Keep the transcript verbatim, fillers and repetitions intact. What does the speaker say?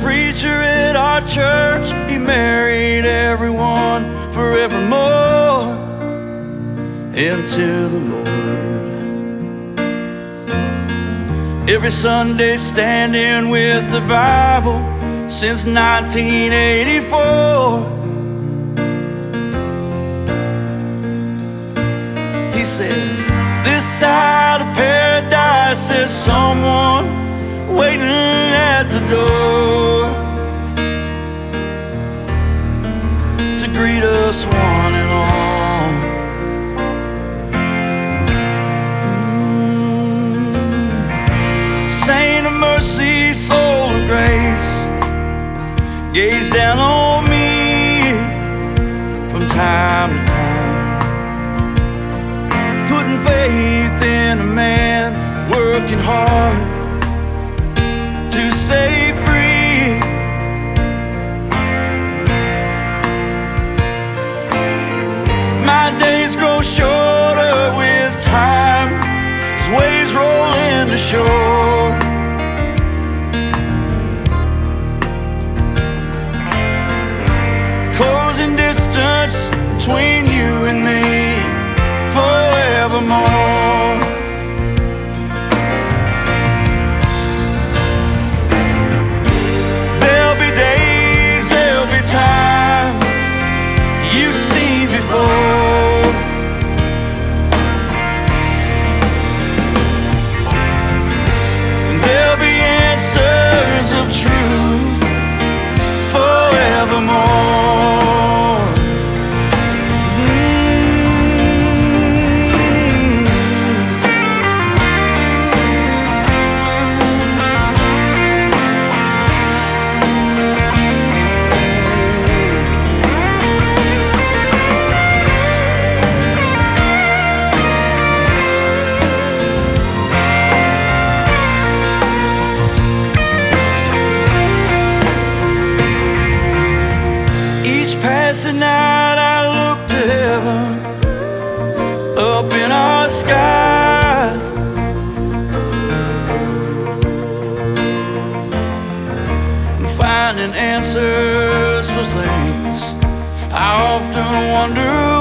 preacher at our church, he married everyone forevermore into the Lord. Every Sunday standing with the Bible since nineteen eighty-four. He said, this side of paradise is someone waiting at the door to greet us one and all. Mm. Saint of mercy, soul of grace, gaze down on me from time to time, putting faith in a man working hard to stay free. My days grow shorter with time as waves roll into shore. Closing distance between you and me forevermore. There'll be days, there'll be time you've seen before. And there'll be answers of truth forevermore. Passing night I look to heaven, up in our skies, and finding answers for things I often wonder